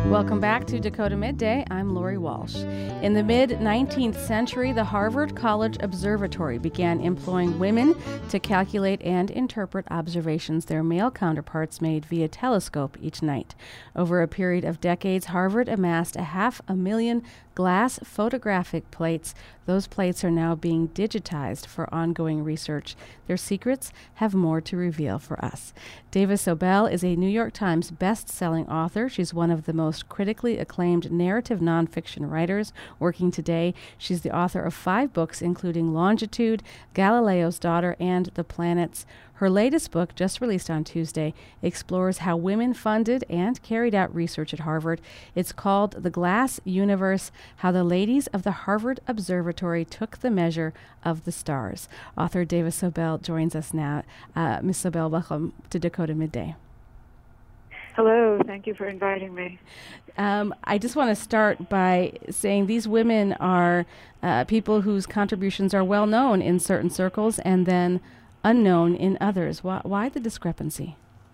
Welcome back to Dakota Midday. I'm Lori Walsh. In the mid-19th century, the Harvard College Observatory began employing women to calculate and interpret observations their male counterparts made via telescope each night. Over a period of decades, Harvard amassed 500,000 glass photographic plates. Those plates are now being digitized for ongoing research. Their secrets have more to reveal for us. Dava Sobel is a New York Times best-selling author. She's one of the most critically acclaimed narrative nonfiction writers working today. She's the author of 5 books, including Longitude, Galileo's Daughter, and The Planets. Her latest book, just released on Tuesday, explores how women funded and carried out research at Harvard. It's called The Glass Universe: How the Ladies of the Harvard Observatory Took the Measure of the Stars. Author Dava Sobel joins us now. Ms. Sobel, welcome to Dakota Midday. Hello, thank you for inviting me. I just want to start by saying these women are people whose contributions are well known in certain circles and then unknown in others. Why the discrepancy?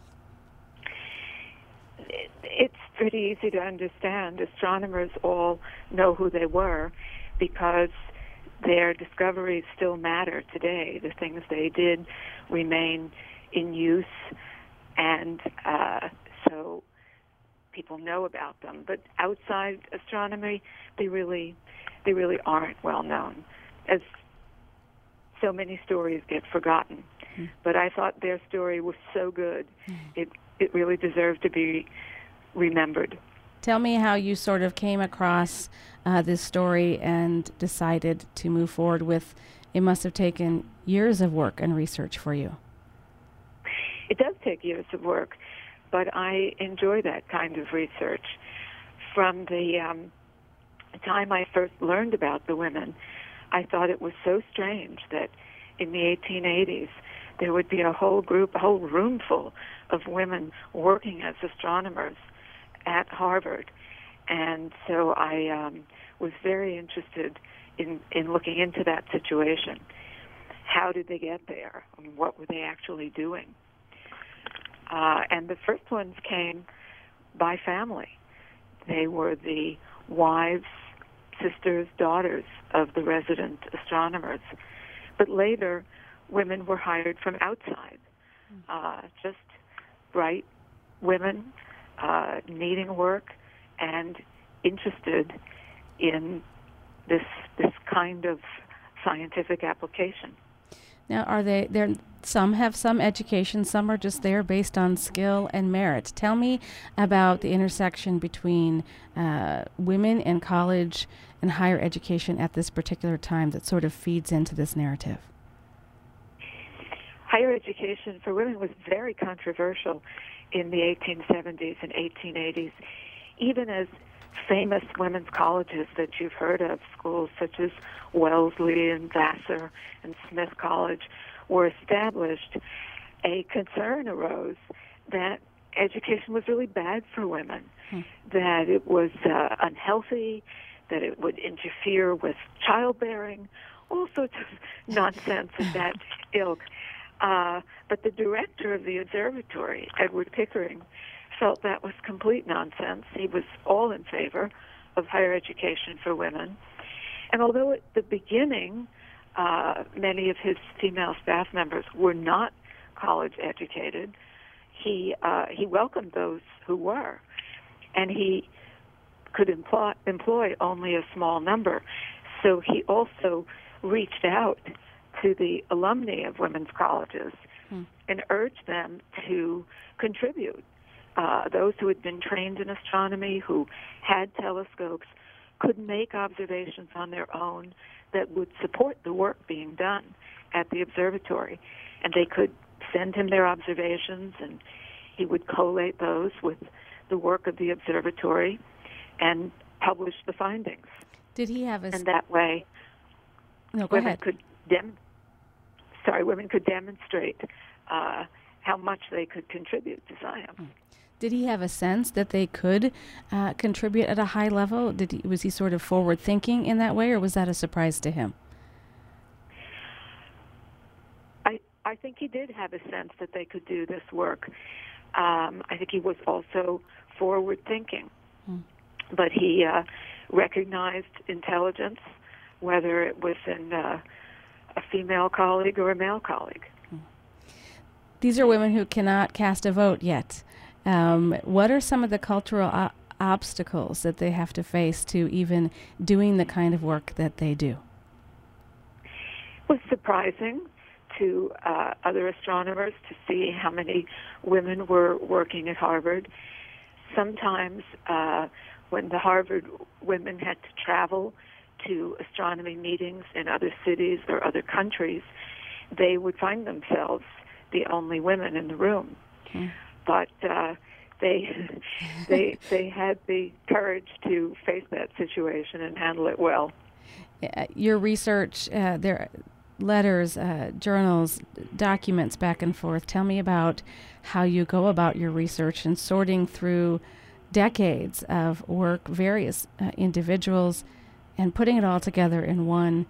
It's pretty easy to understand. Astronomers all know who they were because their discoveries still matter today. The things they did remain in use, and so people know about them. But outside astronomy, they really aren't well known, as so many stories get forgotten. But I thought their story was so good, it really deserved to be remembered. Tell me how you sort of came across this story and decided to move forward with. It must have taken years of work and research for you. It does take years of work, but I enjoy that kind of research. From the time I first learned about the women, I thought it was so strange that in the 1880s there would be a whole room full of women working as astronomers at Harvard. And so I was very interested in looking into that situation. How did they get there? And what were they actually doing? And the first ones came by family. They were the wives, sisters, daughters of the resident astronomers. But later, women were hired from outside, just bright women needing work and interested in this kind of scientific application. Now, are there some have some education, some are just there based on skill and merit. Tell me about the intersection between women and college and higher education at this particular time that sort of feeds into this narrative. Higher education for women was very controversial in the 1870s and 1880s, even as famous women's colleges that you've heard of, schools such as Wellesley and Vassar and Smith College, were established. A concern arose that education was really bad for women, that it was unhealthy, that it would interfere with childbearing, all sorts of nonsense of that ilk. But the director of the observatory, Edward Pickering, felt that was complete nonsense. He was all in favor of higher education for women. And although at the beginning, many of his female staff members were not college educated, he welcomed those who were. And he could employ only a small number. So he also reached out to the alumni of women's colleges and urged them to contribute. Those who had been trained in astronomy, who had telescopes, could make observations on their own that would support the work being done at the observatory. And they could send him their observations, and he would collate those with the work of the observatory and publish the findings. Did he have a... And that way, women could demonstrate how much they could contribute to science. Did he have a sense that they could contribute at a high level? Was he sort of forward-thinking in that way, or was that a surprise to him? I think he did have a sense that they could do this work. I think he was also forward-thinking. But he recognized intelligence, whether it was in a female colleague or a male colleague. These are women who cannot cast a vote yet. What are some of the cultural obstacles that they have to face to even doing the kind of work that they do? It was surprising to other astronomers to see how many women were working at Harvard. Sometimes when the Harvard women had to travel to astronomy meetings in other cities or other countries, they would find themselves the only women in the room. But they had the courage to face that situation and handle it well. Your research, there letters, journals, documents back and forth. Tell me about how you go about your research and sorting through decades of work, various individuals, and putting it all together in one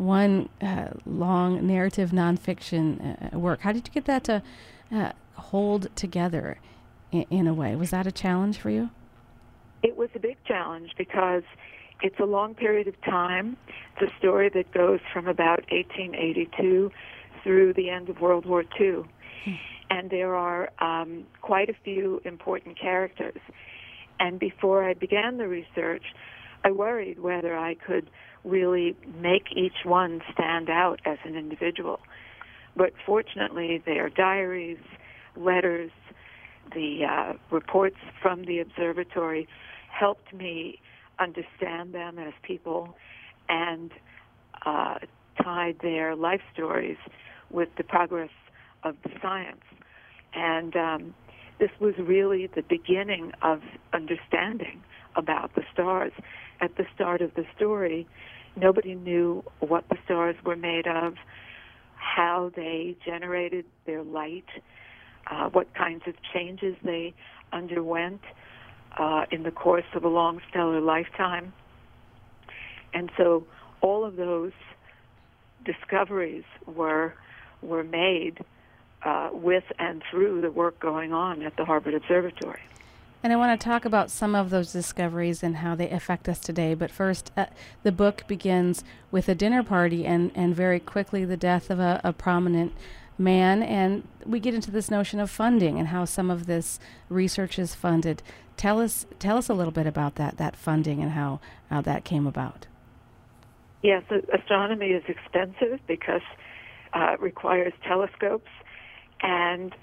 long narrative nonfiction work. How did you get that to hold together in a way? Was that a challenge for you? It was a big challenge because it's a long period of time. It's a story that goes from about 1882 through the end of World War II. And there are quite a few important characters. And before I began the research, I worried whether I could really make each one stand out as an individual. But fortunately, their diaries, letters, the reports from the observatory helped me understand them as people and tied their life stories with the progress of the science. And this was really the beginning of understanding about the stars. At the start of the story, nobody knew what the stars were made of, how they generated their light, what kinds of changes they underwent in the course of a long stellar lifetime. And so all of those discoveries were made with and through the work going on at the Harvard Observatory. And I want to talk about some of those discoveries and how they affect us today. But first, the book begins with a dinner party and very quickly the death of a prominent man. And we get into this notion of funding and how some of this research is funded. Tell us a little bit about that funding and how that came about. Yes, astronomy is expensive because it requires telescopes. And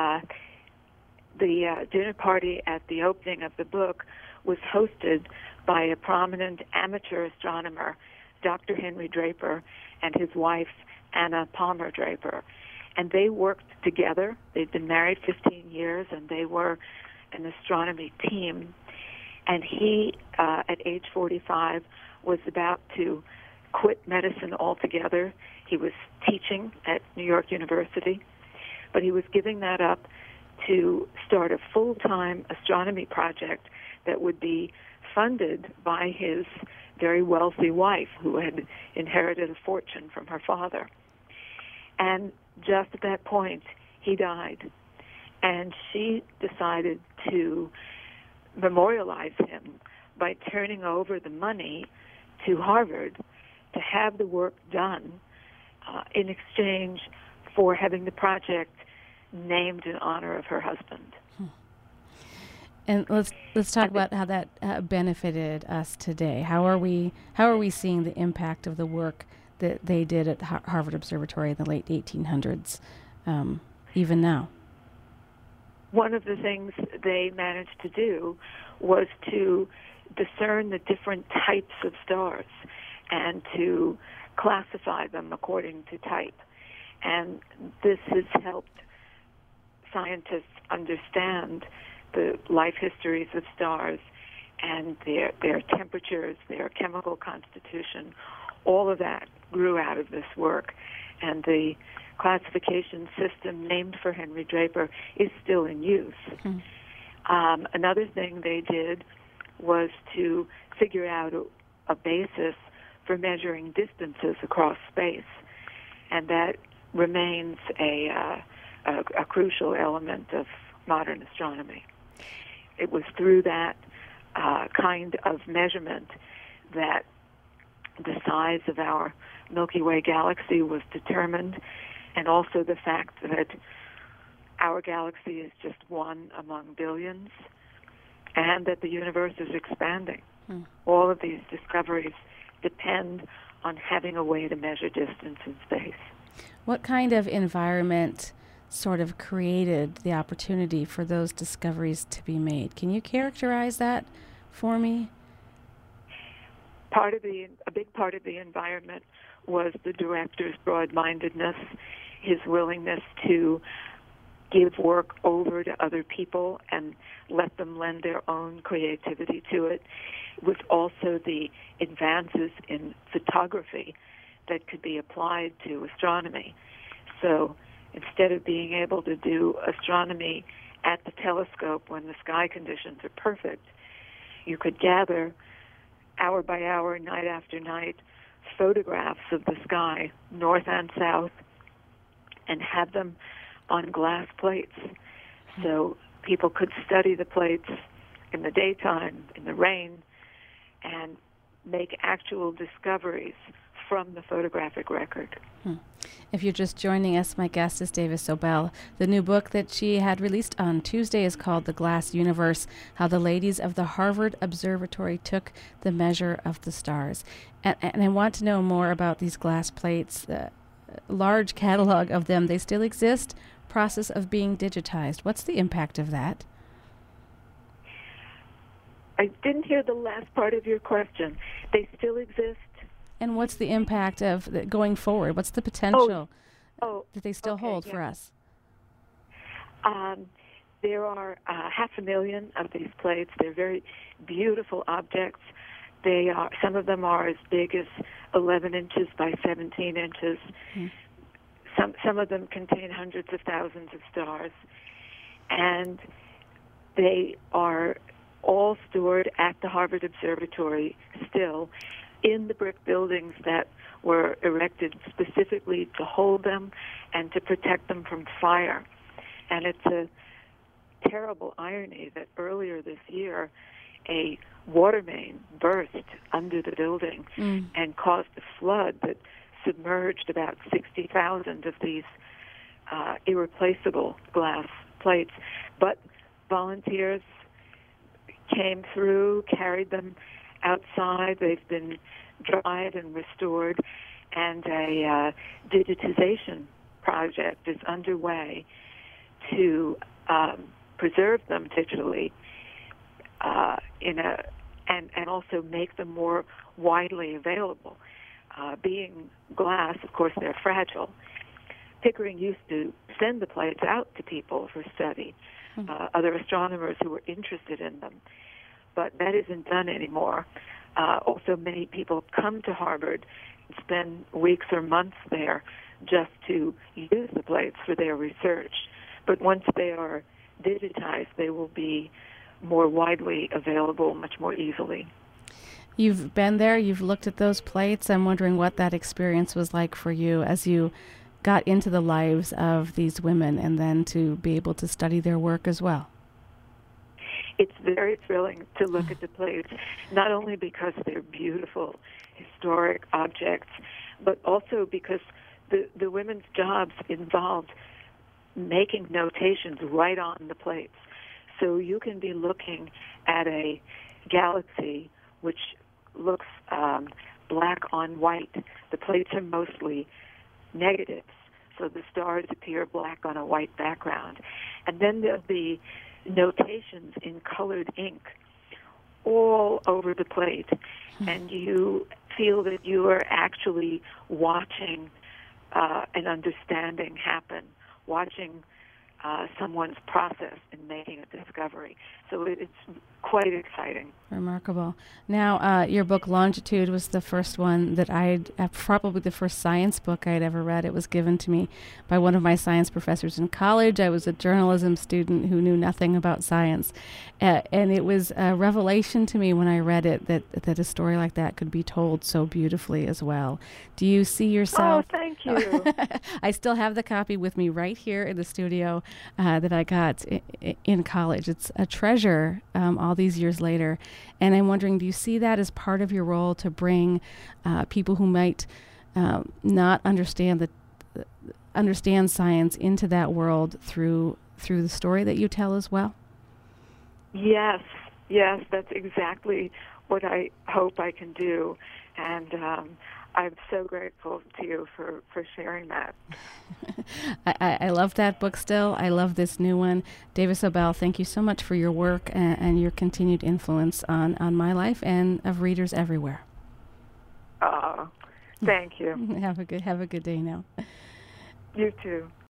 the dinner party at the opening of the book was hosted by a prominent amateur astronomer, Dr. Henry Draper, and his wife, Anna Palmer Draper. And they worked together. They'd been married 15 years, and they were an astronomy team. And he, at age 45, was about to quit medicine altogether. He was teaching at New York University, but he was giving that up to start a full-time astronomy project that would be funded by his very wealthy wife, who had inherited a fortune from her father. And just at that point, he died. And she decided to memorialize him by turning over the money to Harvard to have the work done in exchange for having the project named in honor of her husband. And let's talk about how that benefited us today. How are we seeing the impact of the work that they did at Harvard Observatory in the late 1800s, even now? One of the things they managed to do was to discern the different types of stars and to classify them according to type. And this has helped scientists understand the life histories of stars and their temperatures, their chemical constitution. All of that grew out of this work. And the classification system named for Henry Draper is still in use. Another thing they did was to figure out a basis for measuring distances across space. And that remains a crucial element of modern astronomy. It was through that kind of measurement that the size of our Milky Way galaxy was determined, and also the fact that our galaxy is just one among billions, and that the universe is expanding. All of these discoveries depend on having a way to measure distance in space. What kind of environment sort of created the opportunity for those discoveries to be made? Can you characterize that for me? A big part of the environment was the director's broad-mindedness, his willingness to give work over to other people and let them lend their own creativity to it. It was also the advances in photography that could be applied to astronomy. So instead of being able to do astronomy at the telescope when the sky conditions are perfect, you could gather hour by hour, night after night, photographs of the sky, north and south, and have them on glass plates. So people could study the plates in the daytime, in the rain, and make actual discoveries from the photographic record. If you're just joining us, my guest is Davis Sobel. The new book that she had released on Tuesday is called The Glass Universe, How the Ladies of the Harvard Observatory Took the Measure of the Stars. And I want to know more about these glass plates, the large catalog of them. They still exist, process of being digitized. What's the impact of that? I didn't hear the last part of your question. They still exist? And what's the impact of going forward? What's the potential that they still hold for us? There are 500,000 of these plates. They're very beautiful objects. They are. Some of them are as big as 11 inches by 17 inches. Some of them contain hundreds of thousands of stars. And they are all stored at the Harvard Observatory still, in the brick buildings that were erected specifically to hold them and to protect them from fire. And it's a terrible irony that earlier this year a water main burst under the building and caused a flood that submerged about 60,000 of these irreplaceable glass plates. But volunteers came through, carried them outside. They've been dried and restored, and a digitization project is underway to preserve them digitally and also make them more widely available. Being glass, of course, they're fragile. Pickering used to send the plates out to people for study, other astronomers who were interested in them. But that isn't done anymore. Also, many people come to Harvard and spend weeks or months there just to use the plates for their research. But once they are digitized, they will be more widely available much more easily. You've been there, you've looked at those plates. I'm wondering what that experience was like for you as you got into the lives of these women and then to be able to study their work as well. It's very thrilling to look at the plates, not only because they're beautiful, historic objects, but also because the women's jobs involved making notations right on the plates. So you can be looking at a galaxy which looks black on white. The plates are mostly negatives, so the stars appear black on a white background. And then there'll be notations in colored ink all over the plate, and you feel that you are actually watching an understanding happen, watching someone's process in making a discovery. So it's quite exciting. Remarkable. Now, your book Longitude was the first one that probably the first science book I'd ever read. It was given to me by one of my science professors in college. I was a journalism student who knew nothing about science. And it was a revelation to me when I read it that a story like that could be told so beautifully as well. Do you see yourself? Oh, thank you. I still have the copy with me right here in the studio that I got in college. It's a treasure, all these these years later. And I'm wondering, do you see that as part of your role to bring people who might not understand science into that world through the story that you tell as well? Yes, that's exactly what I hope I can do. And I'm so grateful to you for sharing that. I love that book still. I love this new one. Davis Obel, thank you so much for your work and your continued influence on my life and of readers everywhere. Thank you. Have a good day now. You too.